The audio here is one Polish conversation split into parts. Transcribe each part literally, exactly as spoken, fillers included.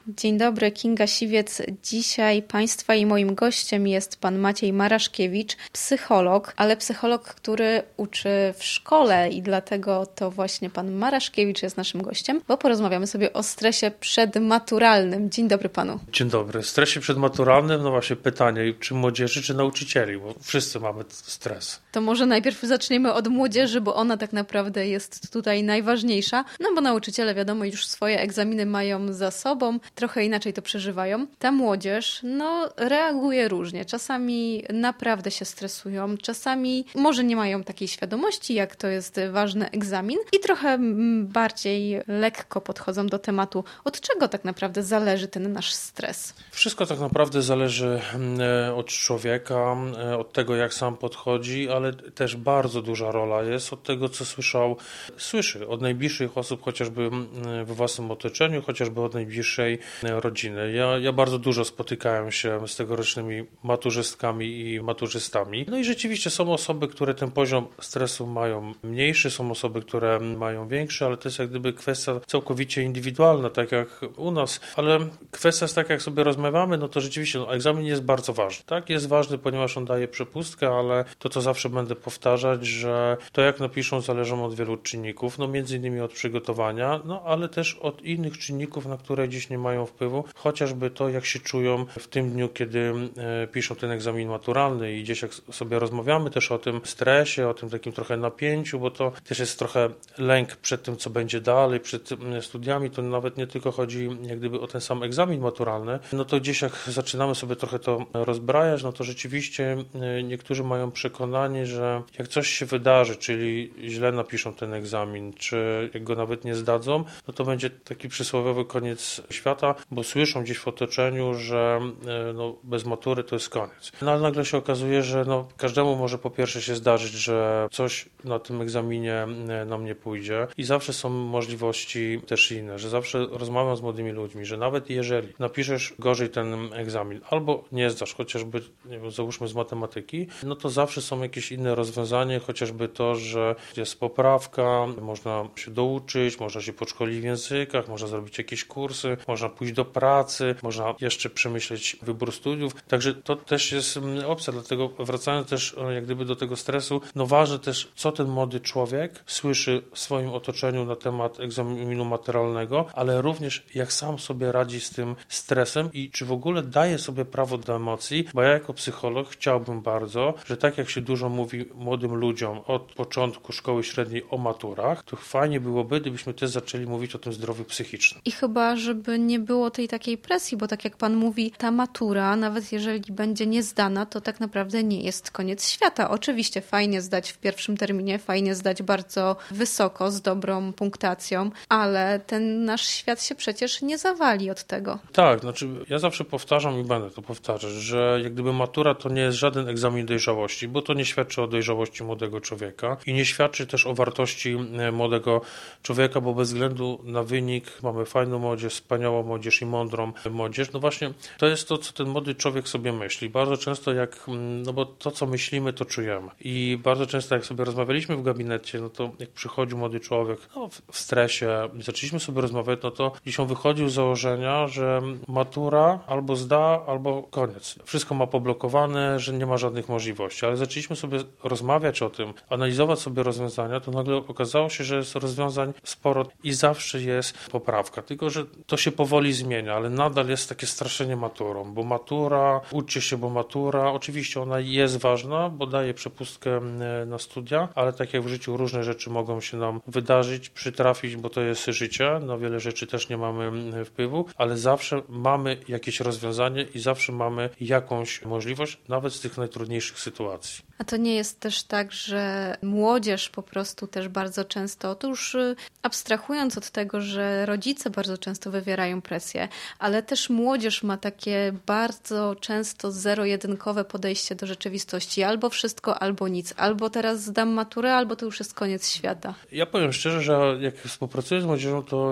Dzień dobry, Kinga Siwiec. Dzisiaj Państwa i moim gościem jest pan Maciej Maraszkiewicz, psycholog, ale psycholog, który uczy w szkole i dlatego to właśnie pan Maraszkiewicz jest naszym gościem, bo porozmawiamy sobie o stresie przedmaturalnym. Dzień dobry panu. Dzień dobry. Stresie przedmaturalnym, no właśnie pytanie, czy młodzieży, czy nauczycieli, bo wszyscy mamy stres. To może najpierw zaczniemy od młodzieży, bo ona tak naprawdę jest tutaj najważniejsza, no bo nauczyciele wiadomo już swoje egzaminy mają za sobą, trochę inaczej to przeżywają. Ta młodzież, no, reaguje różnie. Czasami naprawdę się stresują, czasami może nie mają takiej świadomości, jak to jest ważny egzamin i trochę bardziej lekko podchodzą do tematu. Od czego tak naprawdę zależy ten nasz stres? Wszystko tak naprawdę zależy od człowieka, od tego, jak sam podchodzi, ale też bardzo duża rola jest od tego, co słyszał, słyszy od najbliższych osób, chociażby we własnym otoczeniu, chociażby od najbliższej rodziny. Ja, ja bardzo dużo spotykałem się z tegorocznymi maturzystkami i maturzystami. No i rzeczywiście są osoby, które ten poziom stresu mają mniejszy, są osoby, które mają większy, ale to jest jak gdyby kwestia całkowicie indywidualna, tak jak u nas. Ale kwestia jest tak, jak sobie rozmawiamy, no to rzeczywiście no, egzamin jest bardzo ważny. Tak, jest ważny, ponieważ on daje przepustkę, ale to, co zawsze będę powtarzać, że to, jak napiszą, zależą od wielu czynników, no między innymi od przygotowania, no ale też od innych czynników, na które dziś nie mają wpływu, chociażby to, jak się czują w tym dniu, kiedy e, piszą ten egzamin maturalny i gdzieś jak sobie rozmawiamy też o tym stresie, o tym takim trochę napięciu, bo to też jest trochę lęk przed tym, co będzie dalej, przed studiami, to nawet nie tylko chodzi jak gdyby o ten sam egzamin maturalny, no to gdzieś jak zaczynamy sobie trochę to rozbrajać, no to rzeczywiście e, niektórzy mają przekonanie, że jak coś się wydarzy, czyli źle napiszą ten egzamin, czy jak go nawet nie zdadzą, no to będzie taki przysłowiowy koniec świata, bo słyszą gdzieś w otoczeniu, że no, bez matury to jest koniec. No ale nagle się okazuje, że no, każdemu może po pierwsze się zdarzyć, że coś na tym egzaminie nam nie pójdzie i zawsze są możliwości też inne, że zawsze rozmawiam z młodymi ludźmi, że nawet jeżeli napiszesz gorzej ten egzamin albo nie zdasz, chociażby nie wiem, załóżmy z matematyki, no to zawsze są jakieś inne rozwiązanie, chociażby to, że jest poprawka, można się douczyć, można się podszkolić w językach, można zrobić jakieś kursy, można pójść do pracy, można jeszcze przemyśleć wybór studiów, także to też jest opcja, dlatego wracając też jak gdyby do tego stresu, no ważne też, co ten młody człowiek słyszy w swoim otoczeniu na temat egzaminu maturalnego, ale również jak sam sobie radzi z tym stresem i czy w ogóle daje sobie prawo do emocji, bo ja jako psycholog chciałbym bardzo, że tak jak się dużo mówi młodym ludziom od początku szkoły średniej o maturach, to fajnie byłoby, gdybyśmy też zaczęli mówić o tym zdrowiu psychicznym. I chyba, żeby nie było tej takiej presji, bo tak jak pan mówi, ta matura, nawet jeżeli będzie niezdana, to tak naprawdę nie jest koniec świata. Oczywiście fajnie zdać w pierwszym terminie, fajnie zdać bardzo wysoko, z dobrą punktacją, ale ten nasz świat się przecież nie zawali od tego. Tak, znaczy ja zawsze powtarzam i będę to powtarzać, że jak gdyby matura to nie jest żaden egzamin dojrzałości, bo to nie świadczy o dojrzałości młodego człowieka i nie świadczy też o wartości młodego człowieka, bo bez względu na wynik mamy fajną młodzież, wspaniałą młodzież i mądrą młodzież. No właśnie to jest to, co ten młody człowiek sobie myśli. Bardzo często jak, no bo to, co myślimy, to czujemy. I bardzo często jak sobie rozmawialiśmy w gabinecie, no to jak przychodził młody człowiek no, w, w stresie, zaczęliśmy sobie rozmawiać, no to gdzieś on wychodził z założenia, że matura albo zda, albo koniec. Wszystko ma poblokowane, że nie ma żadnych możliwości. Ale zaczęliśmy sobie rozmawiać o tym, analizować sobie rozwiązania, to nagle okazało się, że jest rozwiązań sporo i zawsze jest poprawka. Tylko, że to się powoli zmienia, ale nadal jest takie straszenie maturą, bo matura, uczcie się, bo matura, oczywiście ona jest ważna, bo daje przepustkę na studia, ale tak jak w życiu różne rzeczy mogą się nam wydarzyć, przytrafić, bo to jest życie, na wiele rzeczy też nie mamy wpływu, ale zawsze mamy jakieś rozwiązanie i zawsze mamy jakąś możliwość, nawet z tych najtrudniejszych sytuacji. A to nie jest też tak, że młodzież po prostu też bardzo często, to już abstrahując od tego, że rodzice bardzo często wywierają presję, ale też młodzież ma takie bardzo często zero-jedynkowe podejście do rzeczywistości. Albo wszystko, albo nic. Albo teraz zdam maturę, albo to już jest koniec świata. Ja powiem szczerze, że jak współpracuję z młodzieżą, to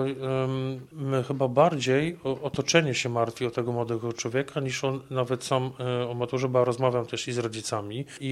um, chyba bardziej o, otoczenie się martwi o tego młodego człowieka, niż on nawet sam um, o maturze, bo ja rozmawiam też i z rodzicami i wielokrotnie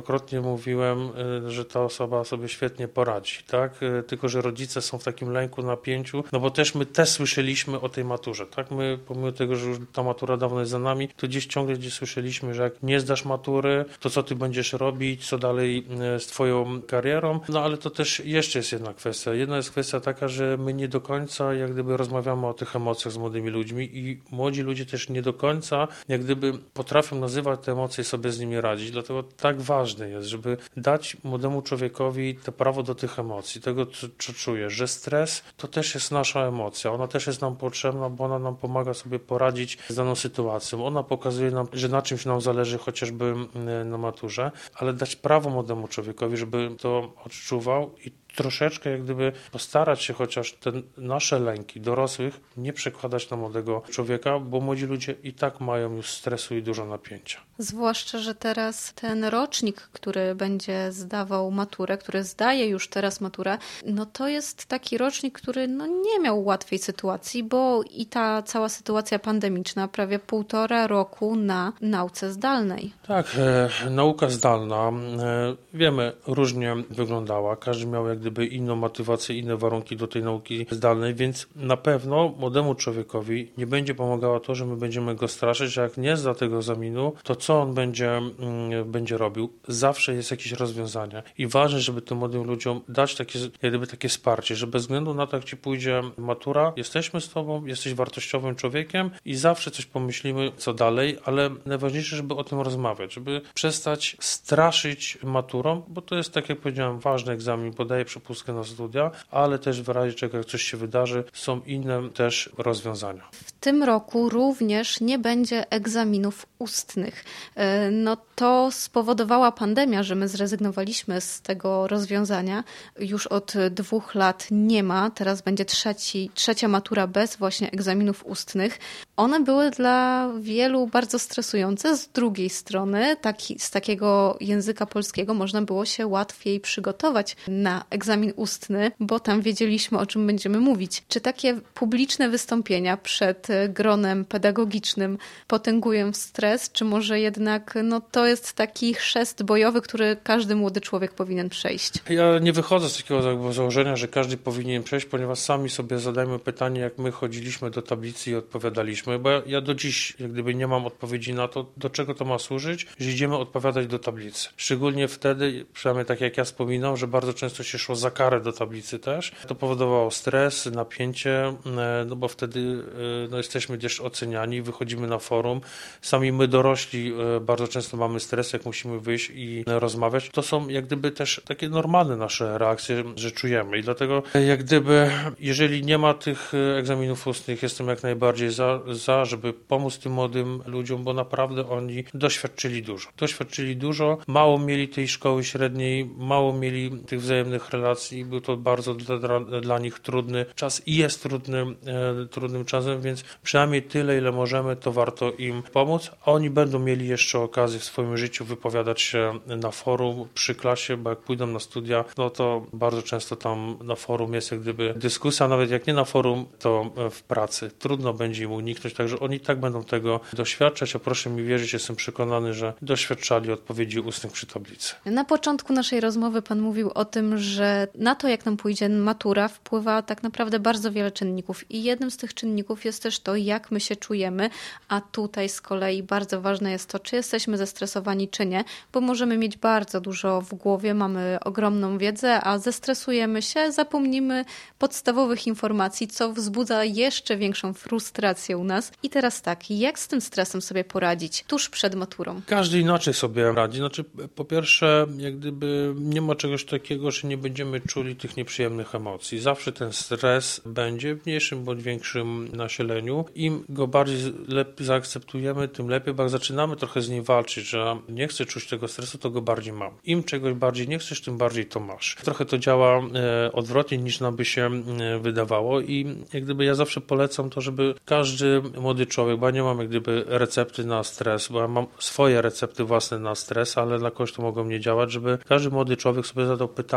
wielokrotnie mówiłem, że ta osoba sobie świetnie poradzi, tak? Tylko że rodzice są w takim lęku, napięciu, no bo też my też słyszeliśmy o tej maturze, tak? My pomimo tego, że już ta matura dawno jest za nami, to gdzieś ciągle gdzieś słyszeliśmy, że jak nie zdasz matury, to co ty będziesz robić, co dalej z twoją karierą, no ale to też jeszcze jest jedna kwestia. Jedna jest kwestia taka, że my nie do końca jak gdyby rozmawiamy o tych emocjach z młodymi ludźmi i młodzi ludzie też nie do końca jak gdyby potrafią nazywać te emocje i sobie z nimi radzić, dlatego tak ważne jest, żeby dać młodemu człowiekowi to prawo do tych emocji, tego co, co czuje, że stres to też jest nasza emocja, ona też jest nam potrzebna, bo ona nam pomaga sobie poradzić z daną sytuacją, ona pokazuje nam, że na czymś nam zależy, chociażby na maturze, ale dać prawo młodemu człowiekowi, żeby to odczuwał i troszeczkę jak gdyby postarać się chociaż te nasze lęki dorosłych nie przekładać na młodego człowieka, bo młodzi ludzie i tak mają już stresu i dużo napięcia. Zwłaszcza, że teraz ten rocznik, który będzie zdawał maturę, który zdaje już teraz maturę, no to jest taki rocznik, który no nie miał łatwej sytuacji, bo i ta cała sytuacja pandemiczna, prawie półtora roku na nauce zdalnej. Tak, e, nauka zdalna, e, wiemy, różnie wyglądała, każdy miał jak gdyby inną motywację, inne warunki do tej nauki zdalnej, więc na pewno młodemu człowiekowi nie będzie pomagało to, że my będziemy go straszyć, że jak nie zda tego egzaminu, to co on będzie, mm, będzie robił? Zawsze jest jakieś rozwiązanie i ważne, żeby tym młodym ludziom dać takie, jak gdyby takie wsparcie, że bez względu na to, jak ci pójdzie matura, jesteśmy z tobą, jesteś wartościowym człowiekiem i zawsze coś pomyślimy, co dalej, ale najważniejsze, żeby o tym rozmawiać, żeby przestać straszyć maturą, bo to jest, tak jak powiedziałem, ważny egzamin, bo daje przepustkę na studia, ale też w razie czego, jak coś się wydarzy, są inne też rozwiązania. W tym roku również nie będzie egzaminów ustnych. No to spowodowała pandemia, że my zrezygnowaliśmy z tego rozwiązania. Już od dwóch lat nie ma. Teraz będzie trzeci, trzecia matura bez właśnie egzaminów ustnych. One były dla wielu bardzo stresujące. Z drugiej strony taki, z takiego języka polskiego można było się łatwiej przygotować na egzamin ustny, bo tam wiedzieliśmy, o czym będziemy mówić. Czy takie publiczne wystąpienia przed gronem pedagogicznym potęgują stres, czy może jednak no, to jest taki chrzest bojowy, który każdy młody człowiek powinien przejść? Ja nie wychodzę z takiego założenia, że każdy powinien przejść, ponieważ sami sobie zadajmy pytanie, jak my chodziliśmy do tablicy i odpowiadaliśmy, bo ja, ja do dziś jak gdyby nie mam odpowiedzi na to, do czego to ma służyć, że idziemy odpowiadać do tablicy. Szczególnie wtedy, przynajmniej tak jak ja wspominam, że bardzo często się szło za karę do tablicy też. To powodowało stres, napięcie, no bo wtedy no, jesteśmy też oceniani, wychodzimy na forum. Sami my dorośli bardzo często mamy stres, jak musimy wyjść i rozmawiać. To są jak gdyby też takie normalne nasze reakcje, że czujemy i dlatego jak gdyby, jeżeli nie ma tych egzaminów ustnych, jestem jak najbardziej za, za, żeby pomóc tym młodym ludziom, bo naprawdę oni doświadczyli dużo. Doświadczyli dużo, mało mieli tej szkoły średniej, mało mieli tych wzajemnych relacji, był to bardzo dla, dla nich trudny czas i jest trudnym, e, trudnym czasem, więc przynajmniej tyle, ile możemy, to warto im pomóc, a oni będą mieli jeszcze okazję w swoim życiu wypowiadać się na forum, przy klasie, bo jak pójdą na studia, no to bardzo często tam na forum jest jak gdyby dyskusja, nawet jak nie na forum, to w pracy. Trudno będzie im uniknąć, także oni tak będą tego doświadczać, a proszę mi wierzyć, jestem przekonany, że doświadczali odpowiedzi ustnych przy tablicy. Na początku naszej rozmowy pan mówił o tym, że na to, jak nam pójdzie matura, wpływa tak naprawdę bardzo wiele czynników i jednym z tych czynników jest też to, jak my się czujemy, a tutaj z kolei bardzo ważne jest to, czy jesteśmy zestresowani, czy nie, bo możemy mieć bardzo dużo w głowie, mamy ogromną wiedzę, a zestresujemy się, zapomnimy podstawowych informacji, co wzbudza jeszcze większą frustrację u nas. I teraz tak, jak z tym stresem sobie poradzić tuż przed maturą? Każdy inaczej sobie radzi. Znaczy, po pierwsze, jak gdyby nie ma czegoś takiego, że nie będziemy czuli tych nieprzyjemnych emocji. Zawsze ten stres będzie w mniejszym bądź większym nasileniu. Im go bardziej lepiej zaakceptujemy, tym lepiej, bo jak zaczynamy trochę z nim walczyć, że nie chcę czuć tego stresu, to go bardziej mam. Im czegoś bardziej nie chcesz, tym bardziej to masz. Trochę to działa e, odwrotnie niż nam by się e, wydawało i jak gdyby ja zawsze polecam to, żeby każdy młody człowiek, bo ja nie mam jak gdyby recepty na stres, bo ja mam swoje recepty własne na stres, ale dla kogoś to mogą nie działać, żeby każdy młody człowiek sobie zadał pytanie,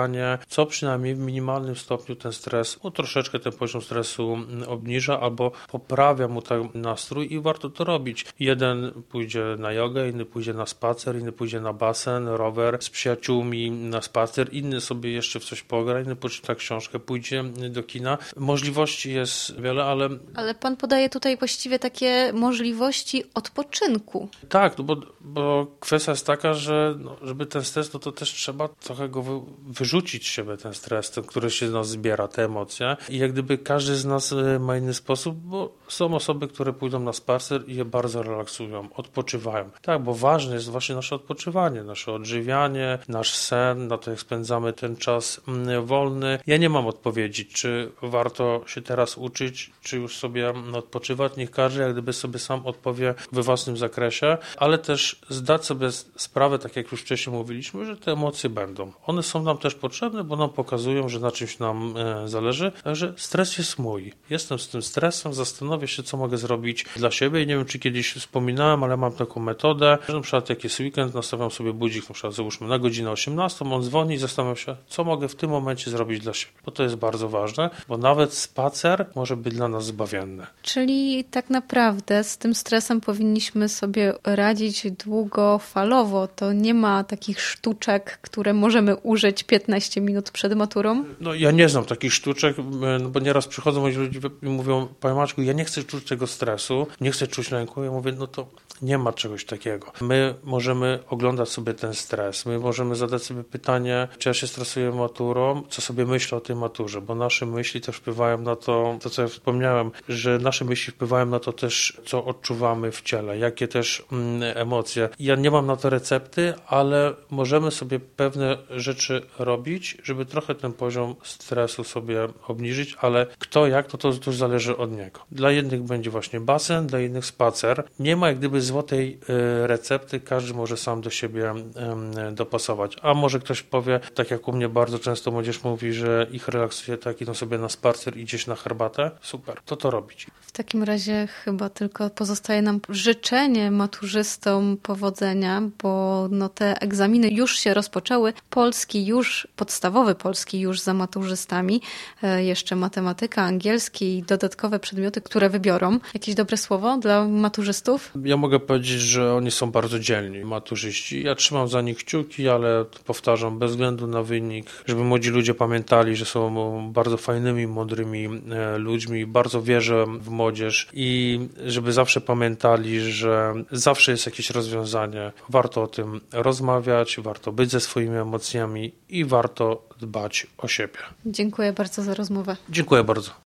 co przynajmniej w minimalnym stopniu ten stres, no troszeczkę ten poziom stresu obniża albo poprawia mu ten nastrój i warto to robić. Jeden pójdzie na jogę, inny pójdzie na spacer, inny pójdzie na basen, rower z przyjaciółmi na spacer, inny sobie jeszcze w coś pogra, inny poczyta książkę, pójdzie do kina. Możliwości jest wiele, ale... Ale pan podaje tutaj właściwie takie możliwości odpoczynku. Tak, no bo, bo kwestia jest taka, że no, żeby ten stres, no to też trzeba trochę go wy, wyrzucić z siebie, ten stres, ten, który się z nas zbiera, te emocje. I jak gdyby każdy z nas ma inny sposób, bo są osoby, które pójdą na spacer i je bardzo relaksują, odpoczywają. Tak, bo ważne jest właśnie nasze odpoczywanie, nasze odżywianie, nasz sen, na to jak spędzamy ten czas wolny. Ja nie mam odpowiedzi, czy warto się teraz uczyć, czy już sobie odpoczywać. Niech każdy jak gdyby sobie sam odpowie we własnym zakresie, ale też zdać sobie sprawę, tak jak już wcześniej mówiliśmy, że te emocje będą. One są nam też potrzebne, bo nam pokazują, że na czymś nam e, zależy. Także stres jest mój. Jestem z tym stresem, zastanowię się, co mogę zrobić dla siebie i nie wiem, czy kiedyś wspominałem, ale mam taką metodę, że na przykład jak jest weekend, nastawiam sobie budzik, na przykład załóżmy na godzinę osiemnastą, on dzwoni i zastanawiam się, co mogę w tym momencie zrobić dla siebie. Bo to jest bardzo ważne, bo nawet spacer może być dla nas zbawienny. Czyli tak naprawdę z tym stresem powinniśmy sobie radzić długofalowo. To nie ma takich sztuczek, które możemy użyć piętnaście minut przed maturą? No ja nie znam takich sztuczek, no bo nieraz przychodzą moi ludzie i mówią, panie Maćku, ja nie chcę czuć tego stresu, nie chcę czuć lęku. Ja mówię, no to nie ma czegoś takiego. My możemy oglądać sobie ten stres, my możemy zadać sobie pytanie, czy ja się stresuję maturą, co sobie myślę o tej maturze, bo nasze myśli też wpływają na to, to co ja wspomniałem, że nasze myśli wpływają na to też, co odczuwamy w ciele, jakie też mm, emocje. Ja nie mam na to recepty, ale możemy sobie pewne rzeczy robić, żeby trochę ten poziom stresu sobie obniżyć, ale kto jak, to to już zależy od niego. Dla jednych będzie właśnie basen, dla innych spacer. Nie ma jak gdyby złotej y, recepty, każdy może sam do siebie y, dopasować. A może ktoś powie, tak jak u mnie bardzo często młodzież mówi, że ich relaksuje, tak idą sobie na spacer i gdzieś na herbatę. Super, to to robić. W takim razie chyba tylko pozostaje nam życzenie maturzystom powodzenia, bo no te egzaminy już się rozpoczęły. Polski już, podstawowy polski już za maturzystami. E, jeszcze matematyka, angielski i dodatkowe przedmioty, które wybiorą. Jakieś dobre słowo dla maturzystów? Ja mogę powiedzieć, że oni są bardzo dzielni, maturzyści. Ja trzymam za nich kciuki, ale powtarzam, bez względu na wynik, żeby młodzi ludzie pamiętali, że są bardzo fajnymi, mądrymi ludźmi. Bardzo wierzę w młodzież i żeby zawsze pamiętali, że zawsze jest jakieś rozwiązanie. Warto o tym rozmawiać, warto być ze swoimi emocjami i warto dbać o siebie. Dziękuję bardzo za rozmowę. Dziękuję bardzo.